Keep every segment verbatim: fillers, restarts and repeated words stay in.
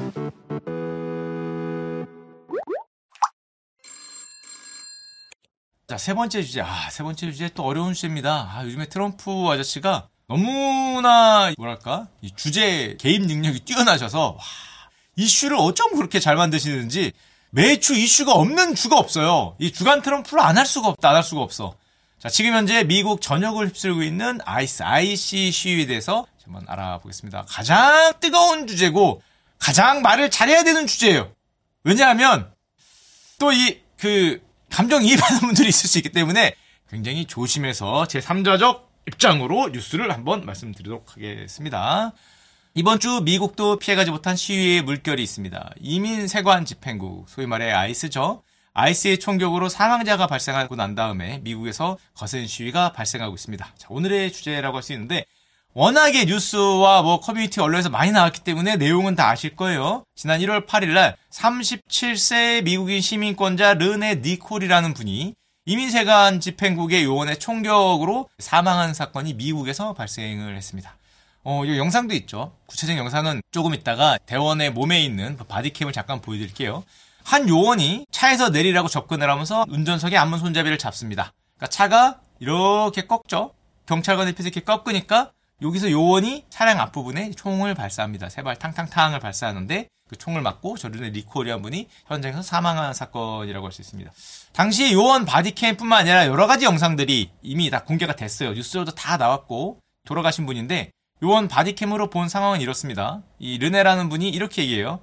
자, 세 번째 주제. 아, 세 번째 주제 또 어려운 주제입니다. 아, 요즘에 트럼프 아저씨가 너무나 뭐랄까 이 주제 개입 능력이 뛰어나셔서 와, 이슈를 어쩜 그렇게 잘 만드시는지 매주 이슈가 없는 주가 없어요. 이 주간 트럼프를 안 할 수가 없다, 안 할 수가 없어. 자, 지금 현재 미국 전역을 휩쓸고 있는 아이스, 아이씨 시위에 대해서 한번 알아보겠습니다. 가장 뜨거운 주제고 가장 말을 잘해야 되는 주제예요. 왜냐하면 또 이 그 감정이입하는 분들이 있을 수 있기 때문에 굉장히 조심해서 제삼자적 입장으로 뉴스를 한번 말씀드리도록 하겠습니다. 이번 주 미국도 피해가지 못한 시위의 물결이 있습니다. 이민 세관 집행국, 소위 말해 아이스죠. 아이스의 총격으로 사망자가 발생하고 난 다음에 미국에서 거센 시위가 발생하고 있습니다. 자, 오늘의 주제라고 할 수 있는데 워낙에 뉴스와 뭐 커뮤니티 언론에서 많이 나왔기 때문에 내용은 다 아실 거예요. 지난 일월 팔일날 삼십칠 세 미국인 시민권자 르네 니콜이라는 분이 이민세관 집행국의 요원의 총격으로 사망한 사건이 미국에서 발생을 했습니다. 어, 이 영상도 있죠. 구체적인 영상은 조금 있다가 대원의 몸에 있는 바디캠을 잠깐 보여드릴게요. 한 요원이 차에서 내리라고 접근을 하면서 운전석의 안문 손잡이를 잡습니다. 그러니까 차가 이렇게 꺾죠. 경찰관 옆에서 이렇게 꺾으니까 여기서 요원이 차량 앞부분에 총을 발사합니다. 세 발 탕탕탕을 발사하는데 그 총을 맞고 저 르네 니콜이라는 분이 현장에서 사망한 사건이라고 할 수 있습니다. 당시 요원 바디캠뿐만 아니라 여러 가지 영상들이 이미 다 공개가 됐어요. 뉴스로도 다 나왔고 돌아가신 분인데 요원 바디캠으로 본 상황은 이렇습니다. 이 르네라는 분이 이렇게 얘기해요.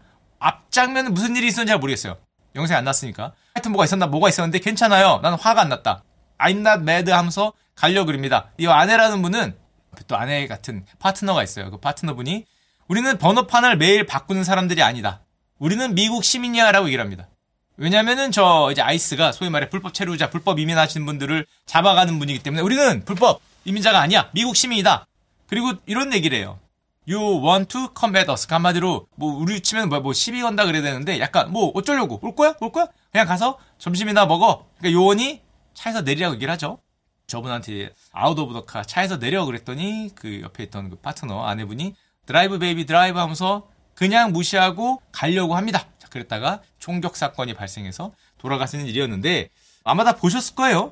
앞장면은 무슨 일이 있었는지 잘 모르겠어요. 영상이 안 났으니까. 하여튼 뭐가 있었나 뭐가 있었는데 괜찮아요. 나는 화가 안 났다. I'm not mad 하면서 가려고 그럽니다. 이 아내라는 분은 또 아내 같은 파트너가 있어요. 그 파트너분이 우리는 번호판을 매일 바꾸는 사람들이 아니다. 우리는 미국 시민이야 라고 얘기를 합니다. 왜냐면은 저 이제 아이스가 소위 말해 불법 체류자, 불법 이민하시는 분들을 잡아가는 분이기 때문에 우리는 불법 이민자가 아니야. 미국 시민이다. 그리고 이런 얘기를 해요. You want to come at us. 한마디로 뭐 우리 치면 뭐, 뭐 시비 건다 그래야 되는데 약간 뭐 어쩌려고 올 거야? 올 거야? 그냥 가서 점심이나 먹어. 그러니까 요원이 차에서 내리라고 얘기를 하죠. 저분한테 아웃 오브 더 카 차에서 내려 그랬더니 그 옆에 있던 그 파트너 아내분이 드라이브 베이비 드라이브 하면서 그냥 무시하고 가려고 합니다. 자, 그랬다가 총격 사건이 발생해서 돌아가시는 일이었는데 아마 다 보셨을 거예요.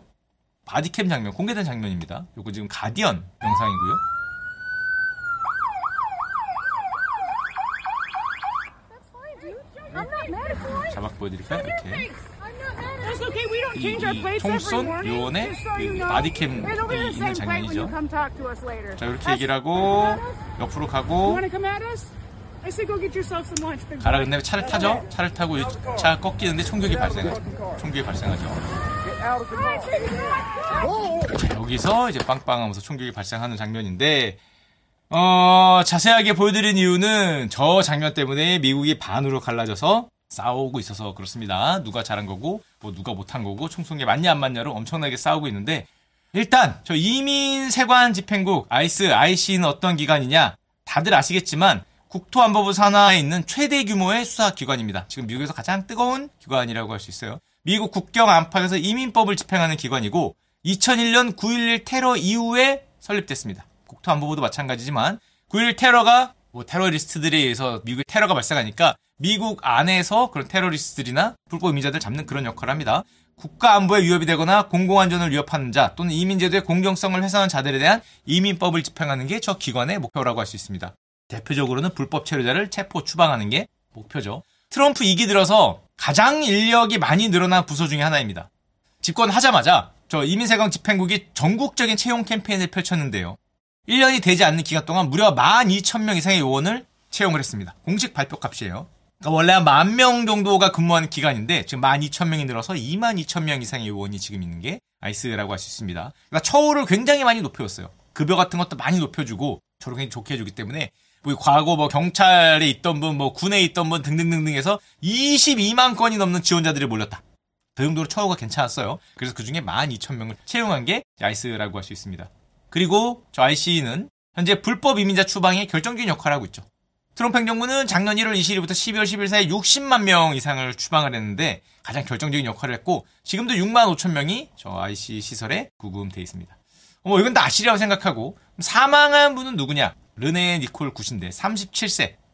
바디캠 장면 공개된 장면입니다. 요거 지금 가디언 영상이고요. 자막 보여드릴까요? 이렇게 이, 이 총쏜 요원의 그 바디캠이 있는 장면이죠. 자, 이렇게 얘기를 하고 옆으로 가고 가라 근데 차를 타죠. 차를 타고 차 꺾이는데 총격이 발생하죠. 총격이 발생하죠. 자, 여기서 이제 빵빵하면서 총격이 발생하는 장면인데 어, 자세하게 보여드린 이유는 저 장면 때문에 미국이 반으로 갈라져서 싸우고 있어서 그렇습니다. 누가 잘한 거고 뭐 누가 못한 거고 총 쏜 게 맞냐 안 맞냐로 엄청나게 싸우고 있는데 일단 저 이민세관 집행국 아이스, 아이씨는 어떤 기관이냐 다들 아시겠지만 국토안보부 산하에 있는 최대 규모의 수사기관입니다. 지금 미국에서 가장 뜨거운 기관이라고 할 수 있어요. 미국 국경 안팎에서 이민법을 집행하는 기관이고 이천일년 구일일 테러 이후에 설립됐습니다. 국토안보부도 마찬가지지만 구일일 테러가 뭐 테러리스트들에 의해서 미국에 테러가 발생하니까 미국 안에서 그런 테러리스트들이나 불법 이민자들 잡는 그런 역할을 합니다. 국가 안보에 위협이 되거나 공공안전을 위협하는 자 또는 이민제도의 공정성을 훼손하는 자들에 대한 이민법을 집행하는 게 저 기관의 목표라고 할 수 있습니다. 대표적으로는 불법 체류자를 체포 추방하는 게 목표죠. 트럼프 이 기 들어서 가장 인력이 많이 늘어난 부서 중에 하나입니다. 집권하자마자 저 이민세관 집행국이 전국적인 채용 캠페인을 펼쳤는데요. 일 년이 되지 않는 기간 동안 무려 만 이천 명 이상의 요원을 채용을 했습니다. 공식 발표값이에요. 그러니까 원래 한 만 명 정도가 근무하는 기간인데 지금 만 이천 명이 늘어서 이만 이천 명 이상의 요원이 지금 있는 게 아이스라고 할 수 있습니다. 그러니까 처우를 굉장히 많이 높여줬어요. 급여 같은 것도 많이 높여주고 저를 굉장히 좋게 해주기 때문에 뭐 과거 뭐 경찰에 있던 분, 뭐 군에 있던 분 등등등등 해서 이십이만 건이 넘는 지원자들이 몰렸다. 그 정도로 처우가 괜찮았어요. 그래서 그중에 만 이천 명을 채용한 게 아이스라고 할 수 있습니다. 그리고 저 아이씨는 현재 불법 이민자 추방에 결정적인 역할을 하고 있죠. 트럼프 행정부는 작년 일월 이십일부터 십이월 십일 사이 육십만 명 이상을 추방을 했는데 가장 결정적인 역할을 했고 지금도 육만 오천 명이 저 아이씨 시설에 구금되어 있습니다. 뭐 이건 다 아시리라고 생각하고 사망한 분은 누구냐? 르네 니콜 굿인데 삼십칠 세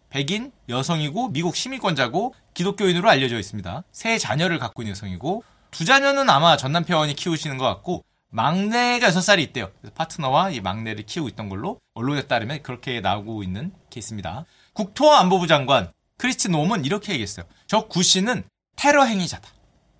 백인 여성이고 미국 시민권자고 기독교인으로 알려져 있습니다. 세 자녀를 갖고 있는 여성이고 두 자녀는 아마 전 남편이 키우시는 것 같고 막내가 여섯 살이 있대요. 그래서 파트너와 이 막내를 키우고 있던 걸로 언론에 따르면 그렇게 나오고 있는 케이스입니다. 국토안보부 장관 크리스티 놈은 이렇게 얘기했어요. 저 구 씨는 테러 행위자다.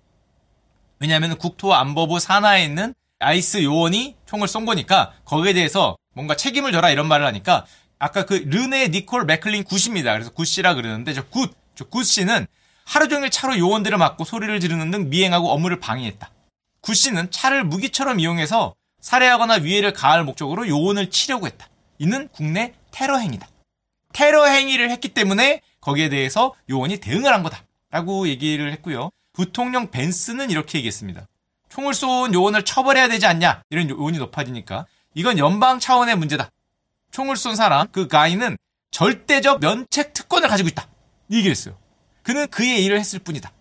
왜냐하면 국토안보부 산하에 있는 아이스 요원이 총을 쏜 거니까 거기에 대해서 뭔가 책임을 져라 이런 말을 하니까 아까 그 르네 니콜 맥클린 굿입니다. 그래서 굿씨라 그러는데 저 굿, 저 굿씨는 하루 종일 차로 요원들을 맞고 소리를 지르는 등 미행하고 업무를 방해했다. 굿씨는 차를 무기처럼 이용해서 살해하거나 위해를 가할 목적으로 요원을 치려고 했다. 이는 국내 테러 행위다. 테러 행위를 했기 때문에 거기에 대해서 요원이 대응을 한 거다. 라고 얘기를 했고요. 부통령 벤스는 이렇게 얘기했습니다. 총을 쏜 요원을 처벌해야 되지 않냐. 이런 요원이 높아지니까 이건 연방 차원의 문제다. 총을 쏜 사람, 그 가이는 절대적 면책 특권을 가지고 있다. 이 얘기를 했어요. 그는 그의 일을 했을 뿐이다.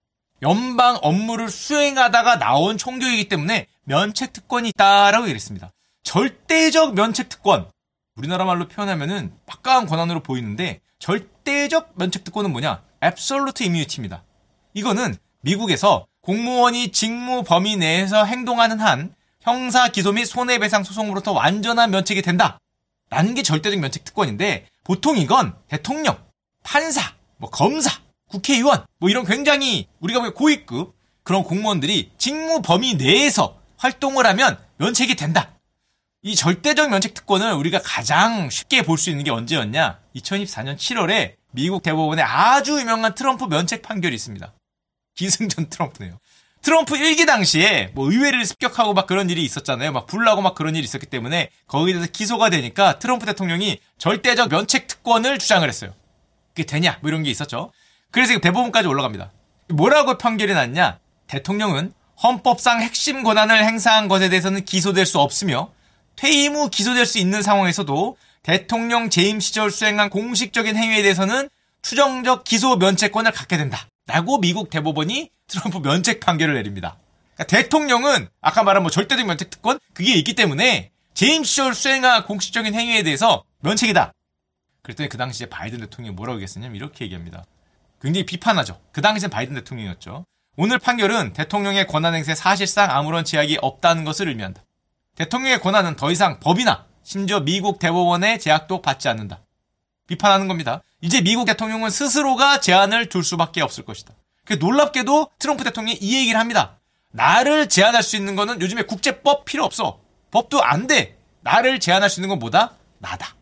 연방 업무를 수행하다가 나온 총격이기 때문에 면책 특권이 있다라고 얘기했습니다. 절대적 면책 특권. 우리나라 말로 표현하면은 막강한 권한으로 보이는데 절대적 면책 특권은 뭐냐? Absolute Immunity입니다. 이거는 미국에서 공무원이 직무 범위 내에서 행동하는 한 형사 기소 및 손해배상 소송으로부터 완전한 면책이 된다. 라는 게 절대적 면책 특권인데 보통 이건 대통령, 판사, 뭐 검사, 국회의원 뭐 이런 굉장히 우리가 보기에 고위급 그런 공무원들이 직무 범위 내에서 활동을 하면 면책이 된다. 이 절대적 면책 특권을 우리가 가장 쉽게 볼 수 있는 게 언제였냐? 이천이십사 년 칠월에 미국 대법원에 아주 유명한 트럼프 면책 판결이 있습니다. 기승전 트럼프네요. 트럼프 일 기 당시에 뭐 의회를 습격하고 막 그런 일이 있었잖아요. 막 불나고 막 그런 일이 있었기 때문에 거기에 대해서 기소가 되니까 트럼프 대통령이 절대적 면책 특권을 주장을 했어요. 그게 되냐? 뭐 이런 게 있었죠. 그래서 대법원까지 올라갑니다. 뭐라고 판결이 났냐? 대통령은 헌법상 핵심 권한을 행사한 것에 대해서는 기소될 수 없으며 퇴임 후 기소될 수 있는 상황에서도 대통령 재임 시절 수행한 공식적인 행위에 대해서는 추정적 기소 면책권을 갖게 된다. 라고 미국 대법원이 트럼프 면책 판결을 내립니다. 그러니까 대통령은 아까 말한 뭐 절대적 면책 특권 그게 있기 때문에 재임 시절 수행한 공식적인 행위에 대해서 면책이다. 그랬더니 그 당시에 바이든 대통령이 뭐라고 얘기했었냐면 이렇게 얘기합니다. 굉장히 비판하죠. 그 당시엔 바이든 대통령이었죠. 오늘 판결은 대통령의 권한 행사에 사실상 아무런 제약이 없다는 것을 의미한다. 대통령의 권한은 더 이상 법이나 심지어 미국 대법원의 제약도 받지 않는다. 비판하는 겁니다. 이제 미국 대통령은 스스로가 제한을 둘 수밖에 없을 것이다. 놀랍게도 트럼프 대통령이 이 얘기를 합니다. 나를 제한할 수 있는 거는 요즘에 국제법 필요 없어. 법도 안 돼. 나를 제한할 수 있는 건 뭐다? 나다.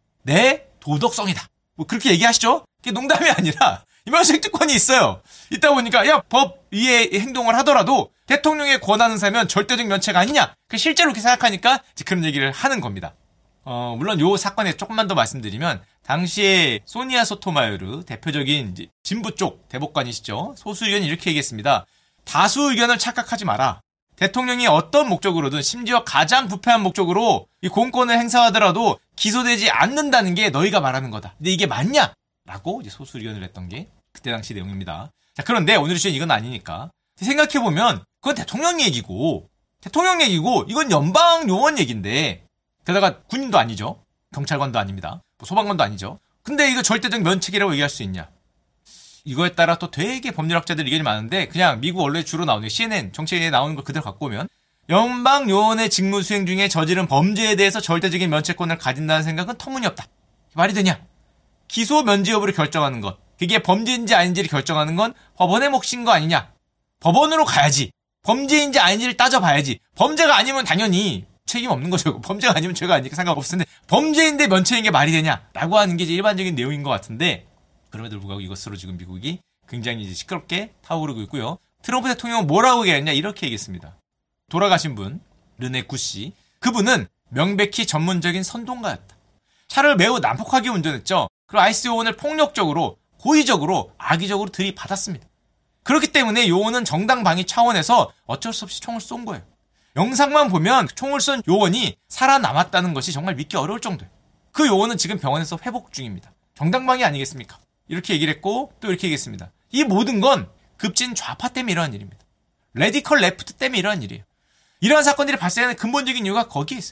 내 도덕성이다. 뭐 그렇게 얘기하시죠? 그게 농담이 아니라 면책 특권이 있어요. 있다 보니까 야, 법 위에 행동을 하더라도 대통령의 권한 행사면 절대적 면책 아니냐? 실제로 그렇게 생각하니까 그런 얘기를 하는 겁니다. 어, 물론 요 사건에 조금만 더 말씀드리면 당시에 소니아 소토마요르 대표적인 이제 진보 쪽 대법관이시죠. 소수 의견이 이렇게 얘기했습니다. 다수 의견을 착각하지 마라. 대통령이 어떤 목적으로든 심지어 가장 부패한 목적으로 이 공권을 행사하더라도 기소되지 않는다는 게 너희가 말하는 거다. 근데 이게 맞냐? 라고 이제 소수 의견을 했던 게 그때 당시 내용입니다. 자, 그런데 오늘 주제는 이건 아니니까 생각해보면 그건 대통령 얘기고 대통령 얘기고 이건 연방 요원 얘기인데 게다가 군인도 아니죠. 경찰관도 아닙니다. 뭐 소방관도 아니죠. 근데 이거 절대적 면책이라고 얘기할 수 있냐? 이거에 따라 또 되게 법률학자들 의견이 많은데 그냥 미국 언론에 주로 나오는 씨엔엔 정치에 나오는 걸 그대로 갖고 오면 연방 요원의 직무 수행 중에 저지른 범죄에 대해서 절대적인 면책권을 가진다는 생각은 터무니없다. 말이 되냐? 기소 면제 여부를 결정하는 것. 그게 범죄인지 아닌지를 결정하는 건 법원의 몫인 거 아니냐? 법원으로 가야지. 범죄인지 아닌지를 따져봐야지. 범죄가 아니면 당연히 책임 없는 거죠. 범죄가 아니면 죄가 아니니까 상관없을 텐데 범죄인데 면책인 게 말이 되냐? 라고 하는 게 이제 일반적인 내용인 것 같은데 그럼에도 불구하고 이것으로 지금 미국이 굉장히 이제 시끄럽게 타오르고 있고요. 트럼프 대통령은 뭐라고 얘기했냐? 이렇게 얘기했습니다. 돌아가신 분, 르네 굿씨. 그분은 명백히 전문적인 선동가였다. 차를 매우 난폭하게 운전했죠. 그리고 아이스 요원을 폭력적으로, 고의적으로, 악의적으로 들이받았습니다. 그렇기 때문에 요원은 정당 방위 차원에서 어쩔 수 없이 총을 쏜 거예요. 영상만 보면 총을 쏜 요원이 살아남았다는 것이 정말 믿기 어려울 정도예요. 그 요원은 지금 병원에서 회복 중입니다. 정당 방위 아니겠습니까? 이렇게 얘기를 했고 또 이렇게 얘기했습니다. 이 모든 건 급진 좌파 때문에 일어난 일입니다. 레디컬 레프트 때문에 일어난 일이에요. 이러한 사건들이 발생하는 근본적인 이유가 거기에 있어요.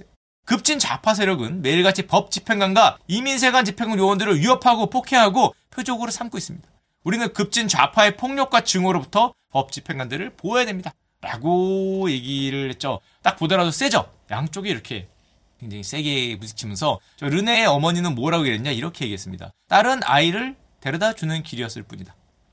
급진 좌파 세력은 매일같이 법 집행관과 이민세관 집행관 요원들을 위협하고 폭행하고 표적으로 삼고 있습니다. 우리는 급진 좌파의 폭력과 증오로부터 법 집행관들을 보호해야 됩니다. 라고 얘기를 했죠. 딱 보더라도 세죠? 양쪽이 이렇게 굉장히 세게 부딪히면서 저 르네의 어머니는 뭐라고 그랬냐 이렇게 얘기했습니다. 딸은 아이를 데려다 주는 길이었을 뿐이다.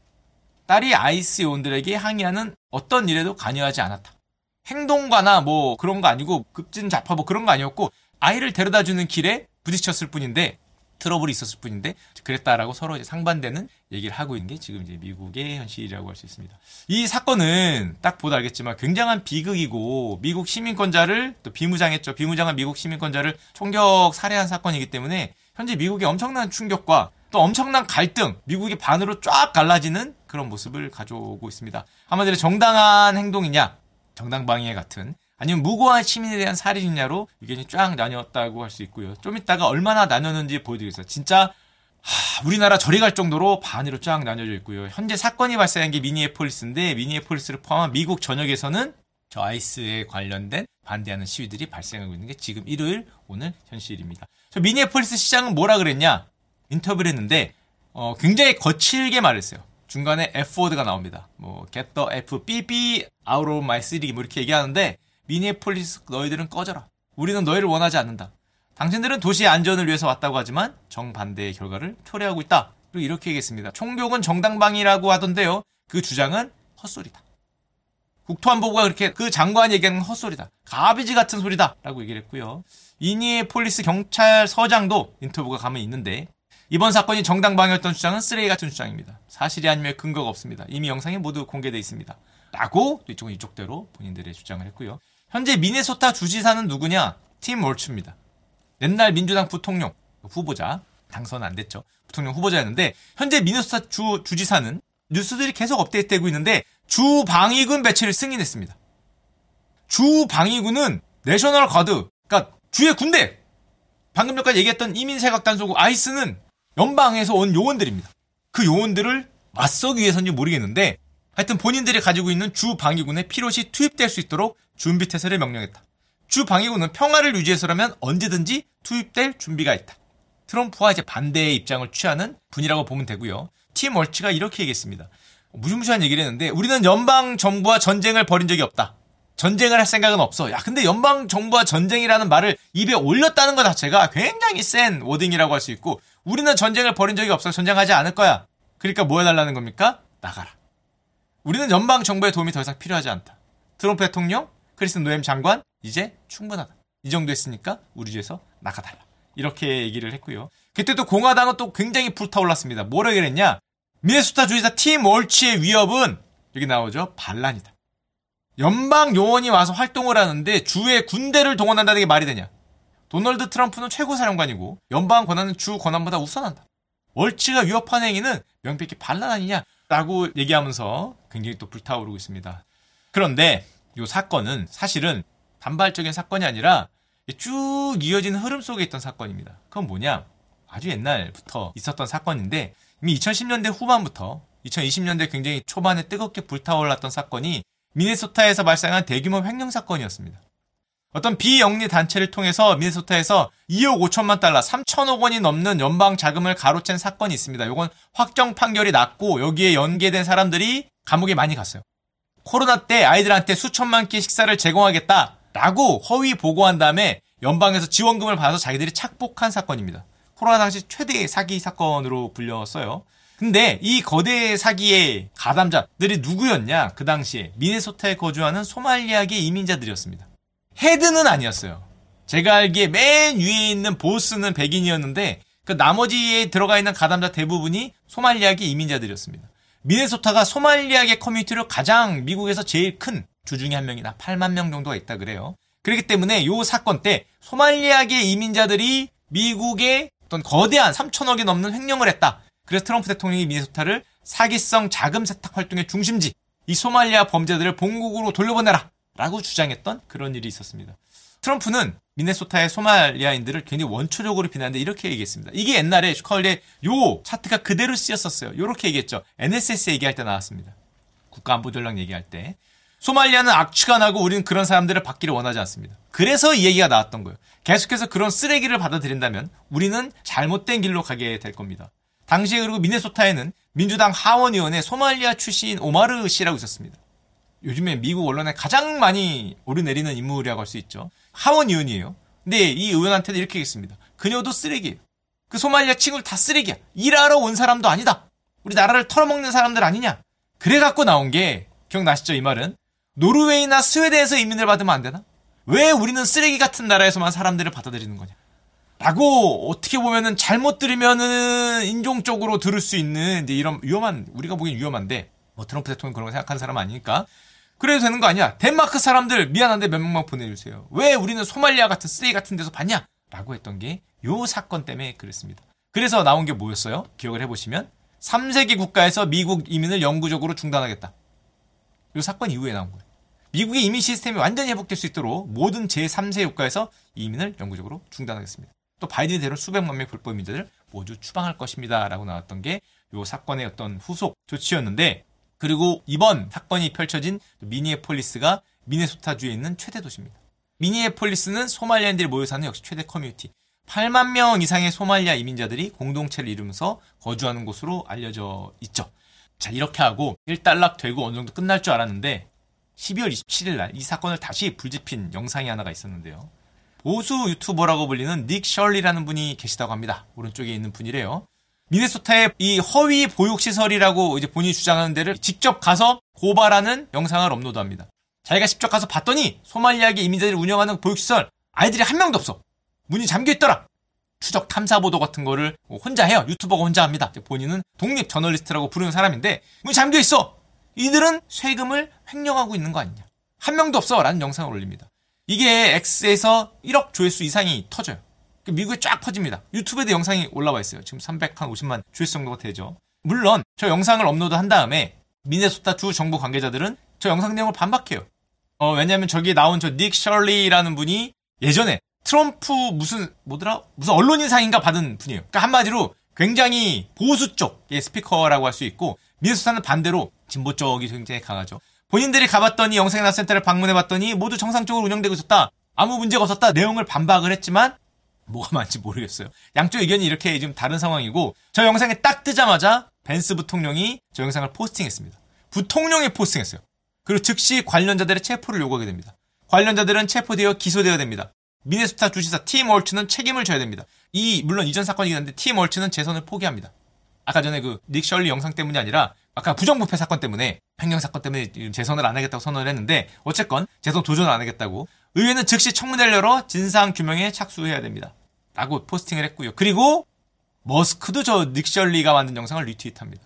딸이 아이스 요원들에게 항의하는 어떤 일에도 관여하지 않았다. 행동가나 뭐 그런 거 아니고 급진 좌파 뭐 그런 거 아니었고 아이를 데려다 주는 길에 부딪혔을 뿐인데 트러블이 있었을 뿐인데 그랬다라고 서로 이제 상반되는 얘기를 하고 있는 게 지금 이제 미국의 현실이라고 할 수 있습니다. 이 사건은 딱 보다 알겠지만 굉장한 비극이고 미국 시민권자를 또 비무장했죠. 비무장한 미국 시민권자를 총격 살해한 사건이기 때문에 현재 미국의 엄청난 충격과 또 엄청난 갈등, 미국이 반으로 쫙 갈라지는 그런 모습을 가져오고 있습니다. 한마디로 정당한 행동이냐, 정당방위 같은 아니면 무고한 시민에 대한 살인이냐로 의견이 쫙 나뉘었다고 할 수 있고요. 좀 이따가 얼마나 나뉘었는지 보여드리겠습니다. 진짜 하, 우리나라 저리 갈 정도로 반으로 쫙 나뉘어져 있고요. 현재 사건이 발생한 게 미니애폴리스인데 미니애폴리스를 포함한 미국 전역에서는 저 아이스에 관련된 반대하는 시위들이 발생하고 있는 게 지금 일요일 오늘 현실입니다. 저 미니애폴리스 시장은 뭐라 그랬냐? 인터뷰를 했는데 어, 굉장히 거칠게 말했어요. 중간에 F워드가 나옵니다. 뭐 get the F, 삐삐 out of my city 뭐 이렇게 얘기하는데 미니애폴리스 너희들은 꺼져라. 우리는 너희를 원하지 않는다. 당신들은 도시의 안전을 위해서 왔다고 하지만 정반대의 결과를 초래하고 있다. 그리고 이렇게 얘기했습니다. 총격은 정당방위라고 하던데요. 그 주장은 헛소리다. 국토안보부가 그렇게 그 장관이 얘기하는 건 헛소리다. 가비지 같은 소리다. 라고 얘기를 했고요. 미니애폴리스 경찰서장도 인터뷰가 가면 있는데 이번 사건이 정당방위였던 주장은 쓰레기 같은 주장입니다. 사실이 아니면 근거가 없습니다. 이미 영상이 모두 공개되어 있습니다. 라고 또 이쪽은 이쪽대로 본인들의 주장을 했고요. 현재 미네소타 주지사는 누구냐? 팀 월츠입니다. 옛날 민주당 부통령 후보자, 당선은 안 됐죠. 부통령 후보자였는데 현재 미네소타 주, 주지사는 뉴스들이 계속 업데이트되고 있는데 주방위군 배치를 승인했습니다. 주방위군은 내셔널 가드, 그러니까 주의 군대. 방금 전까지 얘기했던 이민세각단소국 아이스는 연방에서 온 요원들입니다. 그 요원들을 맞서기 위해서인지 모르겠는데 하여튼 본인들이 가지고 있는 주방위군에 필요시 투입될 수 있도록 준비태세를 명령했다. 주방위군은 평화를 유지해서라면 언제든지 투입될 준비가 있다. 트럼프와 이제 반대의 입장을 취하는 분이라고 보면 되고요. 팀 월치가 이렇게 얘기했습니다. 무시무시한 얘기를 했는데 우리는 연방정부와 전쟁을 벌인 적이 없다. 전쟁을 할 생각은 없어. 야, 근데 연방정부와 전쟁이라는 말을 입에 올렸다는 것 자체가 굉장히 센 워딩이라고 할 수 있고 우리는 전쟁을 벌인 적이 없어. 전쟁하지 않을 거야. 그러니까 뭐 해달라는 겁니까? 나가라. 우리는 연방정부의 도움이 더 이상 필요하지 않다. 트럼프 대통령, 크리스틴 노엠 장관, 이제 충분하다. 이 정도 했으니까 우리 주에서 나가달라. 이렇게 얘기를 했고요. 그때 또 공화당은 또 굉장히 불타올랐습니다. 뭐라 그랬냐? 미네소타 주지사 팀 월치의 위협은 여기 나오죠. 반란이다. 연방 요원이 와서 활동을 하는데 주의 군대를 동원한다는 게 말이 되냐? 도널드 트럼프는 최고 사령관이고 연방 권한은 주 권한보다 우선한다. 월치가 위협한 행위는 명백히 반란 아니냐? 라고 얘기하면서 굉장히 또 불타오르고 있습니다. 그런데 이 사건은 사실은 단발적인 사건이 아니라 쭉 이어지는 흐름 속에 있던 사건입니다. 그건 뭐냐? 아주 옛날부터 있었던 사건인데 이미 이천십 년대 후반부터 이천이십 년대 굉장히 초반에 뜨겁게 불타올랐던 사건이 미네소타에서 발생한 대규모 횡령 사건이었습니다. 어떤 비영리 단체를 통해서 미네소타에서 이억 오천만 달러, 삼천억 원이 넘는 연방 자금을 가로챈 사건이 있습니다. 이건 확정 판결이 났고 여기에 연계된 사람들이 감옥에 많이 갔어요. 코로나 때 아이들한테 수천만 끼 식사를 제공하겠다라고 허위 보고한 다음에 연방에서 지원금을 받아서 자기들이 착복한 사건입니다. 코로나 당시 최대의 사기 사건으로 불렸어요. 근데 이 거대 사기의 가담자들이 누구였냐? 그 당시에 미네소타에 거주하는 소말리아계 이민자들이었습니다. 헤드는 아니었어요. 제가 알기에 맨 위에 있는 보스는 백인이었는데 그 나머지에 들어가 있는 가담자 대부분이 소말리아계 이민자들이었습니다. 미네소타가 소말리아계 커뮤니티로 가장 미국에서 제일 큰 주 중에 한 명이나 팔만 명 정도가 있다 그래요. 그렇기 때문에 이 사건 때 소말리아계 이민자들이 미국의 어떤 거대한 삼천억이 넘는 횡령을 했다. 그래서 트럼프 대통령이 미네소타를 사기성 자금 세탁 활동의 중심지, 이 소말리아 범죄들을 본국으로 돌려보내라 라고 주장했던 그런 일이 있었습니다. 트럼프는 미네소타의 소말리아인들을 굉장히 원초적으로 비난하는데 이렇게 얘기했습니다. 이게 옛날에 슈컬리의 요 차트가 그대로 쓰였었어요. 이렇게 얘기했죠. 엔에스에스 얘기할 때 나왔습니다. 국가안보전략 얘기할 때. 소말리아는 악취가 나고 우리는 그런 사람들을 받기를 원하지 않습니다. 그래서 이 얘기가 나왔던 거예요. 계속해서 그런 쓰레기를 받아들인다면 우리는 잘못된 길로 가게 될 겁니다. 당시에 그리고 미네소타에는 민주당 하원의원의 소말리아 출신 오마르 씨라고 있었습니다. 요즘에 미국 언론에 가장 많이 오르내리는 인물이라고 할 수 있죠. 하원의원이에요. 근데 이 의원한테도 이렇게 얘기했습니다. 그녀도 쓰레기예요. 그 소말리아 친구들 다 쓰레기야. 일하러 온 사람도 아니다. 우리 나라를 털어먹는 사람들 아니냐. 그래갖고 나온 게 기억나시죠? 이 말은 노르웨이나 스웨덴에서 이민을 받으면 안 되나? 왜 우리는 쓰레기 같은 나라에서만 사람들을 받아들이는 거냐? 라고 어떻게 보면은 잘못 들으면은 인종적으로 들을 수 있는 이제 이런 위험한, 우리가 보기엔 위험한데 뭐 트럼프 대통령 그런 거 생각하는 사람 아니니까 그래도 되는 거 아니야? 덴마크 사람들 미안한데 몇 명만 보내주세요. 왜 우리는 소말리아 같은 쓰레기 같은 데서 받냐? 라고 했던 게 요 사건 때문에 그랬습니다. 그래서 나온 게 뭐였어요? 기억을 해보시면 삼 세계 국가에서 미국 이민을 영구적으로 중단하겠다. 이 사건 이후에 나온 거예요. 미국의 이민 시스템이 완전히 회복될 수 있도록 모든 제삼 세 국가에서 이민을 영구적으로 중단하겠습니다. 또 바이든이 데려온 수백만 명의 불법 이민자들 모두 추방할 것입니다. 라고 나왔던 게 이 사건의 어떤 후속 조치였는데, 그리고 이번 사건이 펼쳐진 미니애폴리스가 미네소타주에 있는 최대 도시입니다. 미니애폴리스는 소말리아인들이 모여 사는 역시 최대 커뮤니티. 팔만 명 이상의 소말리아 이민자들이 공동체를 이루면서 거주하는 곳으로 알려져 있죠. 자, 이렇게 하고 일단락 되고 어느 정도 끝날 줄 알았는데 십이월 이십칠일 날 이 사건을 다시 불지핀 영상이 하나가 있었는데요. 보수 유튜버라고 불리는 닉 셜리라는 분이 계시다고 합니다. 오른쪽에 있는 분이래요. 미네소타의 이 허위 보육시설이라고 이제 본인이 주장하는 데를 직접 가서 고발하는 영상을 업로드합니다. 자기가 직접 가서 봤더니 소말리아계 이민자들이 운영하는 보육시설 아이들이 한 명도 없어. 문이 잠겨있더라. 추적 탐사 보도 같은 거를 혼자 해요. 유튜버가 혼자 합니다. 본인은 독립 저널리스트라고 부르는 사람인데 문이 잠겨있어. 이들은 세금을 횡령하고 있는 거 아니냐. 한 명도 없어. 라는 영상을 올립니다. 이게 X에서 일억 조회수 이상이 터져요. 미국에 쫙 퍼집니다. 유튜브에도 영상이 올라와 있어요. 지금 삼백오십만 조회수 정도가 되죠. 물론 저 영상을 업로드한 다음에 미네소타 주 정부 관계자들은 저 영상 내용을 반박해요. 어, 왜냐하면 저기에 나온 저 닉 셜리라는 분이 예전에 트럼프 무슨 뭐더라 무슨 언론인상인가 받은 분이에요. 그러니까 한마디로 굉장히 보수 쪽의 스피커라고 할 수 있고, 미네소타는 반대로 진보 쪽이 굉장히 강하죠. 본인들이 가봤더니 영상이나 센터를 방문해봤더니 모두 정상적으로 운영되고 있었다. 아무 문제가 없었다. 내용을 반박을 했지만 뭐가 많은지 모르겠어요. 양쪽 의견이 이렇게 지금 다른 상황이고, 저 영상에 딱 뜨자마자 벤스 부통령이 저 영상을 포스팅했습니다. 부통령이 포스팅했어요. 그리고 즉시 관련자들의 체포를 요구하게 됩니다. 관련자들은 체포되어 기소되어야 됩니다. 미네소타 주지사 팀 월츠는 책임을 져야 됩니다. 이 물론 이전 사건이긴 한데 팀 월츠는 재선을 포기합니다. 아까 전에 그 닉 셜리 영상 때문이 아니라 아까 부정부패 사건 때문에, 횡령 사건 때문에 재선을 안 하겠다고 선언을 했는데 어쨌건 재선 도전을 안 하겠다고, 의회는 즉시 청문회를 열어 진상규명에 착수해야 됩니다. 라고 포스팅을 했고요. 그리고 머스크도 저 닉 셜리가 만든 영상을 리트윗합니다.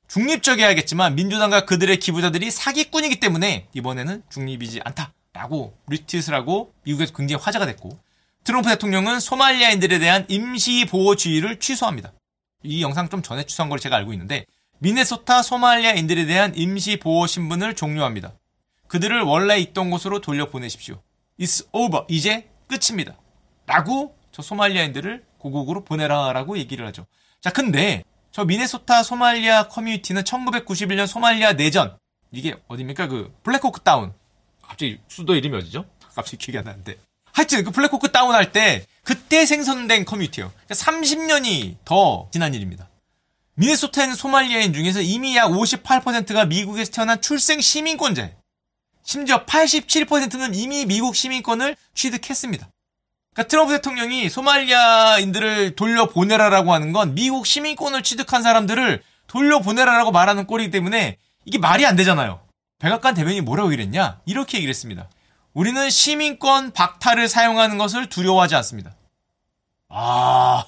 중립적이어야겠지만 민주당과 그들의 기부자들이 사기꾼이기 때문에 이번에는 중립이지 않다. 라고 리트윗을 하고 미국에서 굉장히 화제가 됐고, 트럼프 대통령은 소말리아인들에 대한 임시보호주의를 취소합니다. 이 영상 좀 전에 취소한 걸 제가 알고 있는데, 미네소타 소말리아인들에 대한 임시보호 신분을 종료합니다. 그들을 원래 있던 곳으로 돌려보내십시오. It's over. 이제 끝입니다. 라고 저 소말리아인들을 고국으로 보내라 라고 얘기를 하죠. 자, 근데 저 미네소타 소말리아 커뮤니티는 천구백구십일 년 소말리아 내전, 이게 어디입니까? 그 블랙호크 다운. 갑자기 수도 이름이 어디죠? 갑자기 기억이 안 나는데. 하여튼 그 블랙호크 다운 할 때 그때 생성된 커뮤니티예요. 그러니까 삼십 년이 더 지난 일입니다. 미네소타에 있는 소말리아인 중에서 이미 약 오십팔 퍼센트가 미국에서 태어난 출생 시민권자예요. 심지어 팔십칠 퍼센트는 이미 미국 시민권을 취득했습니다. 그러니까 트럼프 대통령이 소말리아인들을 돌려보내라라고 하는 건 미국 시민권을 취득한 사람들을 돌려보내라라고 말하는 꼴이기 때문에 이게 말이 안 되잖아요. 백악관 대변인이 뭐라고 얘기했냐? 이렇게 얘기를 했습니다. 우리는 시민권 박탈을 사용하는 것을 두려워하지 않습니다. 아,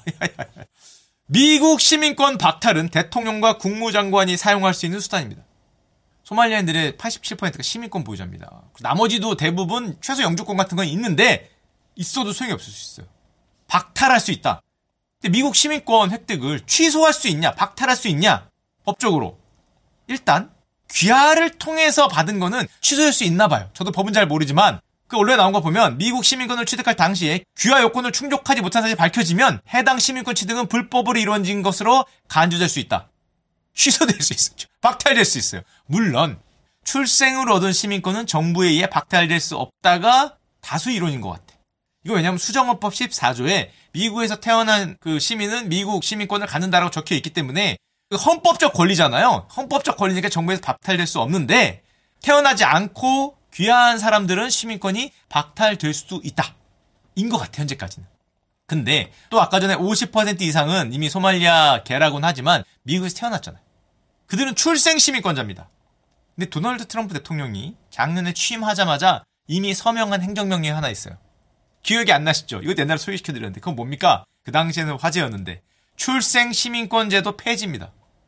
미국 시민권 박탈은 대통령과 국무장관이 사용할 수 있는 수단입니다. 소말리아인들의 팔십칠 퍼센트가 시민권 보유자입니다. 나머지도 대부분 최소 영주권 같은 건 있는데 있어도 소용이 없을 수 있어요. 박탈할 수 있다. 근데 미국 시민권 획득을 취소할 수 있냐? 박탈할 수 있냐? 법적으로. 일단 귀하를 통해서 받은 거는 취소할 수 있나 봐요. 저도 법은 잘 모르지만 그 원래 나온 거 보면 미국 시민권을 취득할 당시에 귀하 요건을 충족하지 못한 사실이 밝혀지면 해당 시민권 취득은 불법으로 이루어진 것으로 간주될 수 있다. 취소될 수 있어요. 박탈될 수 있어요. 물론 출생으로 얻은 시민권은 정부에 의해 박탈될 수 없다가 다수 이론인 것 같아. 이거 왜냐하면 수정헌법 십사 조에 미국에서 태어난 그 시민은 미국 시민권을 갖는다라고 적혀 있기 때문에 그 헌법적 권리잖아요. 헌법적 권리니까 정부에서 박탈될 수 없는데 태어나지 않고 귀화한 사람들은 시민권이 박탈될 수도 있다. 인 것 같아, 현재까지는. 근데 또 아까 전에 오십 퍼센트 이상은 이미 소말리아계라고는 하지만 미국에서 태어났잖아요. 그들은 출생 시민권자입니다. 근데 도널드 트럼프 대통령이 작년에 취임하자마자 이미 서명한 행정명령이 하나 있어요. 기억이 안 나시죠? 이거 옛날에 소개시켜드렸는데 그건 뭡니까? 그 당시에는 화제였는데 출생 시민권제도 폐지입니다.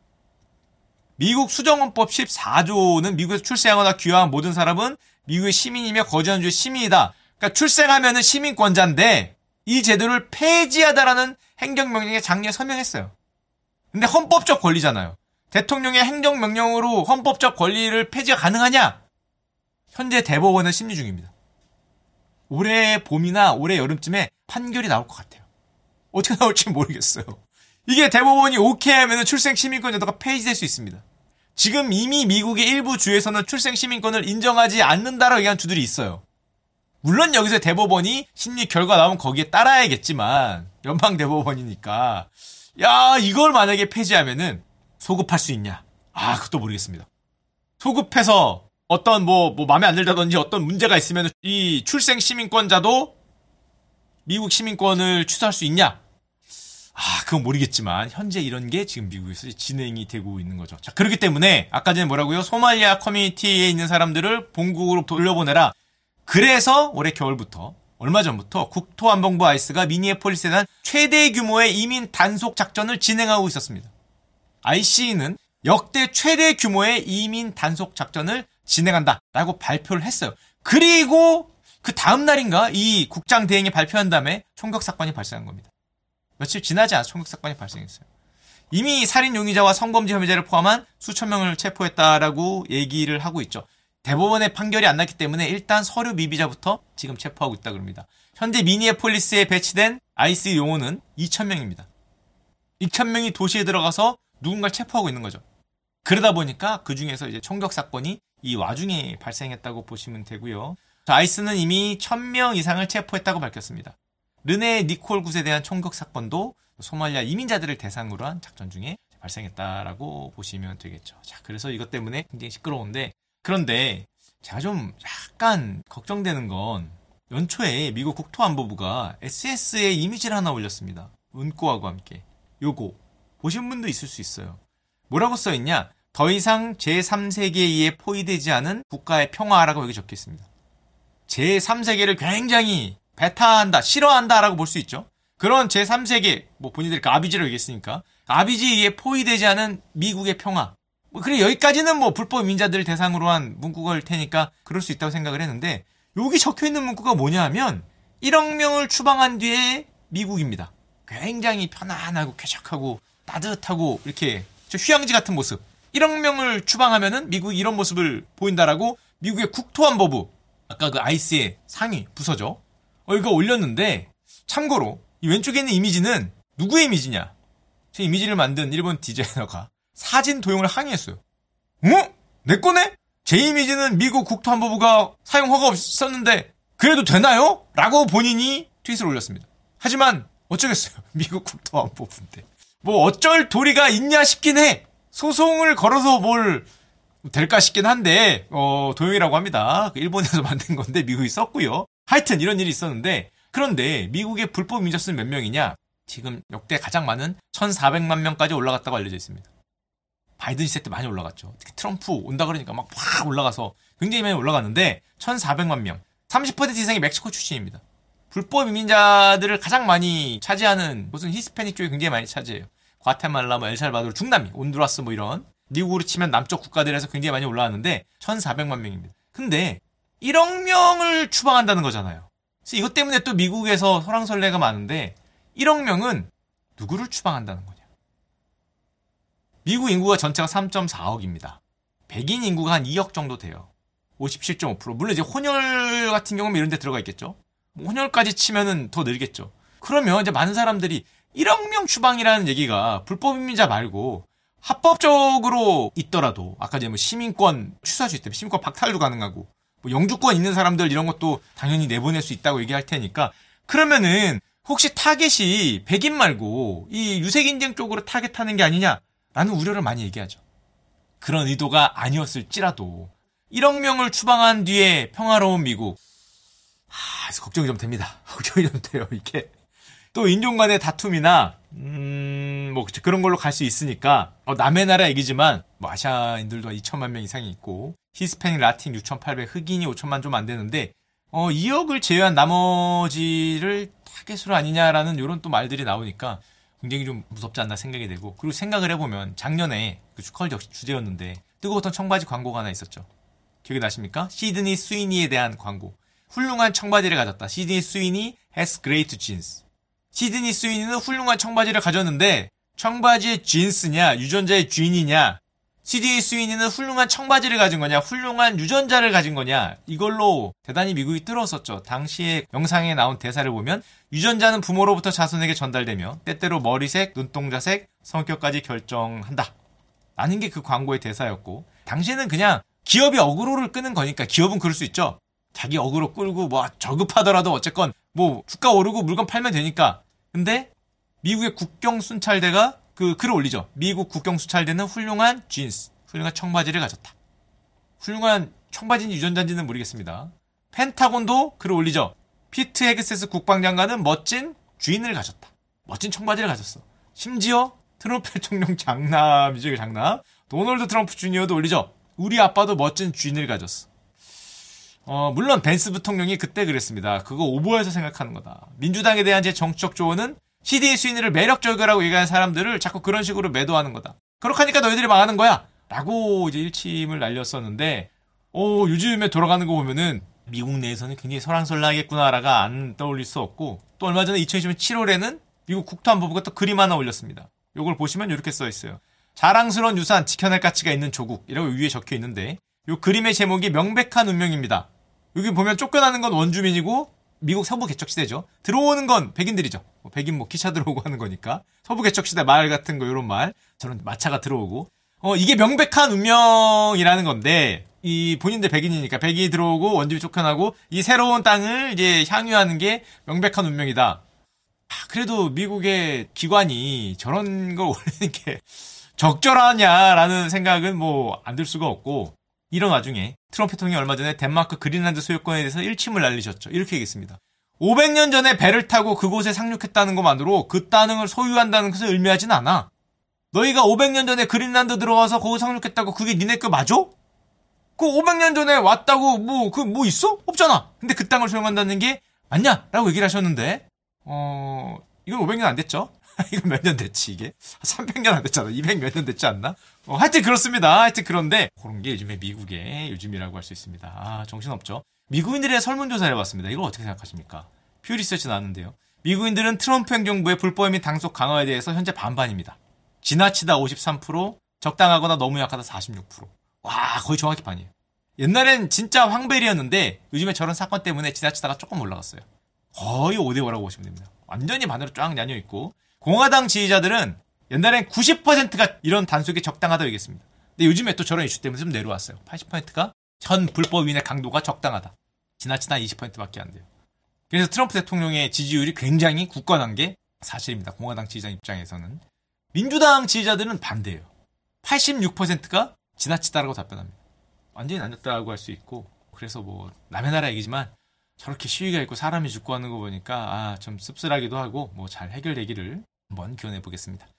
미국 수정헌법 십사 조는 미국에서 출생하거나 귀화한 모든 사람은 미국의 시민이며 거주하는 주의 시민이다. 그러니까 출생하면은 시민권자인데 이 제도를 폐지하다라는 행정명령에 작년에 서명했어요. 근데 헌법적 권리잖아요. 대통령의 행정명령으로 헌법적 권리를 폐지가 가능하냐? 현재 대법원은 심리 중입니다. 올해 봄이나 올해 여름쯤에 판결이 나올 것 같아요. 어떻게 나올지 모르겠어요. 이게 대법원이 오케이 하면 출생 시민권 제도가 폐지될 수 있습니다. 지금 이미 미국의 일부 주에서는 출생 시민권을 인정하지 않는다라고 얘기하는 주들이 있어요. 물론 여기서 대법원이 심리 결과 나오면 거기에 따라야겠지만 연방 대법원이니까 야 이걸 만약에 폐지하면은 소급할 수 있냐? 아 그것도 모르겠습니다. 소급해서 어떤 뭐, 뭐 마음에 안 들다든지 어떤 문제가 있으면 이 출생 시민권자도 미국 시민권을 취소할 수 있냐? 아 그건 모르겠지만 현재 이런 게 지금 미국에서 진행이 되고 있는 거죠. 자 그렇기 때문에 아까 전에 뭐라고요? 소말리아 커뮤니티에 있는 사람들을 본국으로 돌려보내라. 그래서 올해 겨울부터 얼마 전부터 국토안보부 아이씨가 미니애폴리스에 대한 최대 규모의 이민 단속 작전을 진행하고 있었습니다. 아이씨는 역대 최대 규모의 이민 단속 작전을 진행한다라고 발표를 했어요. 그리고 그 다음 날인가 이 국장 대행이 발표한 다음에 총격 사건이 발생한 겁니다. 며칠 지나지 않아서 총격 사건이 발생했어요. 이미 살인 용의자와 성범죄 혐의자를 포함한 수천 명을 체포했다라고 얘기를 하고 있죠. 대법원의 판결이 안 났기 때문에 일단 서류 미비자부터 지금 체포하고 있다 그럽니다. 현재 미니애폴리스에 배치된 아이씨 용어는 이천 명입니다. 이천 명이 도시에 들어가서 누군가를 체포하고 있는 거죠. 그러다 보니까 그 중에서 이제 총격 사건이 이 와중에 발생했다고 보시면 되고요. 아이씨는 이미 천 명 이상을 체포했다고 밝혔습니다. 르네 니콜 굿에 대한 총격 사건도 소말리아 이민자들을 대상으로 한 작전 중에 발생했다라고 보시면 되겠죠. 자, 그래서 이것 때문에 굉장히 시끄러운데 그런데 제가 좀 약간 걱정되는 건 연초에 미국 국토안보부가 에스에스에 이미지를 하나 올렸습니다. 은꼬하고 함께. 요거 보신 분도 있을 수 있어요. 뭐라고 써있냐? 더 이상 제삼 세계에 의해 포위되지 않은 국가의 평화라고 여기 적혀 있습니다. 제삼 세계를 굉장히 배타한다, 싫어한다라고 볼 수 있죠. 그런 제삼 세계, 뭐 본인들이 아비지라고 얘기했으니까 아비지에 의해 포위되지 않은 미국의 평화. 뭐 그래 여기까지는 뭐 불법 이민자들 대상으로 한 문구일 테니까 그럴 수 있다고 생각을 했는데 여기 적혀있는 문구가 뭐냐 하면 일억 명을 추방한 뒤에 미국입니다. 굉장히 편안하고 쾌적하고 따뜻하고 이렇게 휴양지 같은 모습. 일억 명을 추방하면은 미국이 이런 모습을 보인다라고 미국의 국토안보부 아까 그 아이씨의 상위 부서죠. 어, 이거 올렸는데 참고로 이 왼쪽에 있는 이미지는 누구의 이미지냐? 제 이미지를 만든 일본 디자이너가 사진 도용을 항의했어요. 어? 내 거네? 제 이미지는 미국 국토안보부가 사용 허가 없었는데 그래도 되나요? 라고 본인이 트윗을 올렸습니다. 하지만 어쩌겠어요. 미국 국토안보부인데. 뭐 어쩔 도리가 있냐 싶긴 해. 소송을 걸어서 뭘 될까 싶긴 한데 어, 도용이라고 합니다. 일본에서 만든 건데 미국이 썼고요. 하여튼 이런 일이 있었는데 그런데 미국의 불법 이민자 수는 몇 명이냐? 지금 역대 가장 많은 천사백만 명까지 올라갔다고 알려져 있습니다. 바이든 시대 때 많이 올라갔죠. 특히 트럼프 온다 그러니까 막 확 올라가서 굉장히 많이 올라갔는데 천사백만 명. 삼십 퍼센트 이상이 멕시코 출신입니다. 불법 이민자들을 가장 많이 차지하는 곳은 히스패닉 쪽이 굉장히 많이 차지해요. 과테말라, 뭐 엘살바도르, 중남미, 온두라스 뭐 이런 미국으로 치면 남쪽 국가들에서 굉장히 많이 올라왔는데 천사백만 명입니다. 근데 일억 명을 추방한다는 거잖아요. 그래서 이것 때문에 또 미국에서 설왕설래가 많은데 일억 명은 누구를 추방한다는 거냐. 미국 인구가 전체가 삼 점 사억입니다. 백인 인구가 한 이억 정도 돼요. 오십칠 점 오 퍼센트. 물론 이제 혼혈 같은 경우는 이런 데 들어가 있겠죠. 뭐 혼혈까지 치면은 더 늘겠죠. 그러면 이제 많은 사람들이 일억 명 추방이라는 얘기가 불법 이민자 말고 합법적으로 있더라도 아까 이제 뭐 시민권 취소할 수 있다며 시민권 박탈도 가능하고 뭐 영주권 있는 사람들 이런 것도 당연히 내보낼 수 있다고 얘기할 테니까 그러면은 혹시 타겟이 백인 말고 이 유색인종 쪽으로 타겟하는 게 아니냐라는 우려를 많이 얘기하죠. 그런 의도가 아니었을지라도 일억 명을 추방한 뒤에 평화로운 미국. 아, 그래서 걱정이 좀 됩니다. 걱정이 좀 돼요. 이게 또 인종 간의 다툼이나 음, 뭐 그런 걸로 갈 수 있으니까 어, 남의 나라 얘기지만 뭐 아시아인들도 이천만 명 이상이 있고 히스패닉, 라틴 육천팔백, 흑인이 오천만 좀 안 되는데 어, 이억을 제외한 나머지를 타겟으로 아니냐라는 이런 또 말들이 나오니까 굉장히 좀 무섭지 않나 생각이 되고 그리고 생각을 해보면 작년에 그 주컬 역시 주제였는데 뜨거웠던 청바지 광고가 하나 있었죠. 기억이 나십니까? 시드니 스위니에 대한 광고. 훌륭한 청바지를 가졌다. 시드니 스위니 has great jeans. 시드니 스위니는 훌륭한 청바지를 가졌는데 청바지의 진스냐 유전자의 쥔이냐 시드니 스위니는 훌륭한 청바지를 가진 거냐 훌륭한 유전자를 가진 거냐 이걸로 대단히 미국이 뜨거웠었죠. 당시에 영상에 나온 대사를 보면 유전자는 부모로부터 자손에게 전달되며 때때로 머리색, 눈동자색, 성격까지 결정한다. 라는 게 그 광고의 대사였고 당시에는 그냥 기업이 어그로를 끄는 거니까 기업은 그럴 수 있죠. 자기 어그로 끌고 뭐 저급하더라도 어쨌건 뭐 주가 오르고 물건 팔면 되니까. 근데 미국의 국경 순찰대가 그 글을 올리죠. 미국 국경 순찰대는 훌륭한 진스, 훌륭한 청바지를 가졌다. 훌륭한 청바지인지 유전자인지는 모르겠습니다. 펜타곤도 글을 올리죠. 피트 헤그세스 국방장관은 멋진 주인을 가졌다. 멋진 청바지를 가졌어. 심지어 트럼프 대통령 장남이죠, 장남. 도널드 트럼프 주니어도 올리죠. 우리 아빠도 멋진 주인을 가졌어. 어, 물론 벤스 부통령이 그때 그랬습니다. 그거 오버해서 생각하는 거다. 민주당에 대한 제 정치적 조언은 시드니 스위니를 매력적이라고 얘기하는 사람들을 자꾸 그런 식으로 매도하는 거다. 그렇게 하니까 너희들이 망하는 거야. 라고 이제 일침을 날렸었는데, 오, 요즘에 돌아가는 거 보면은 미국 내에서는 굉장히 설랑설랑하겠구나라가 안 떠올릴 수 없고, 또 얼마 전에 이천이십 년 칠월에는 미국 국토안보부가 또 그림 하나 올렸습니다. 요걸 보시면 이렇게 써 있어요. 자랑스러운 유산, 지켜낼 가치가 있는 조국이라고 위에 적혀 있는데, 요 그림의 제목이 명백한 운명입니다. 여기 보면 쫓겨나는 건 원주민이고, 미국 서부 개척시대죠. 들어오는 건 백인들이죠. 백인 뭐 기차 들어오고 하는 거니까. 서부 개척시대 말 같은 거 요런 말. 저런 마차가 들어오고. 어, 이게 명백한 운명이라는 건데, 이 본인들 백인이니까 백인이 들어오고 원주민 쫓겨나고 이 새로운 땅을 이제 향유하는 게 명백한 운명이다. 아, 그래도 미국의 기관이 저런 걸 올리는 게 적절하냐라는 생각은 뭐 안 들 수가 없고, 이런 와중에 트럼프 대통령이 얼마 전에 덴마크 그린란드 소유권에 대해서 일침을 날리셨죠. 이렇게 얘기했습니다. 오백 년 전에 배를 타고 그곳에 상륙했다는 것만으로 그 땅을 소유한다는 것을 의미하진 않아. 너희가 오백 년 전에 그린란드 들어와서 거기 상륙했다고 그게 니네 거 맞아? 그 오백 년 전에 왔다고 뭐 그 뭐 있어? 없잖아. 근데 그 땅을 소유한다는 게 맞냐? 라고 얘기를 하셨는데 어 이건 오백 년 안 됐죠? 이건 몇 년 됐지 이게? 삼백 년 안 됐잖아. 이백 몇 년 됐지 않나? 어, 하여튼 그렇습니다. 하여튼 그런데 그런 게 요즘에 미국의 요즘이라고 할 수 있습니다. 아 정신없죠. 미국인들의 설문조사를 해봤습니다. 이걸 어떻게 생각하십니까? 퓨 리서치 나왔는데요. 미국인들은 트럼프 행정부의 불법 및 당속 강화에 대해서 현재 반반입니다. 지나치다 오십삼 퍼센트, 적당하거나 너무 약하다 사십육 퍼센트. 와 거의 정확히 반이에요. 옛날엔 진짜 황벨이었는데 요즘에 저런 사건 때문에 지나치다가 조금 올라갔어요. 거의 오 대 오라고 보시면 됩니다. 완전히 반으로 쫙 나뉘어있고 공화당 지지자들은 옛날엔 구십 퍼센트가 이런 단속이 적당하다고 얘기했습니다. 근데 요즘에 또 저런 이슈 때문에 좀 내려왔어요. 팔십 퍼센트가 현 불법인의 강도가 적당하다. 지나치다 이십 퍼센트밖에 안 돼요. 그래서 트럼프 대통령의 지지율이 굉장히 굳건한 게 사실입니다. 공화당 지지자 입장에서는. 민주당 지지자들은 반대예요. 팔십육 퍼센트가 지나치다라고 답변합니다. 완전히 나뉘었다고 할 수 있고 그래서 뭐 남의 나라 얘기지만 저렇게 시위가 있고 사람이 죽고 하는 거 보니까 아, 좀 씁쓸하기도 하고 뭐 잘 해결되기를 한번 기원해 보겠습니다.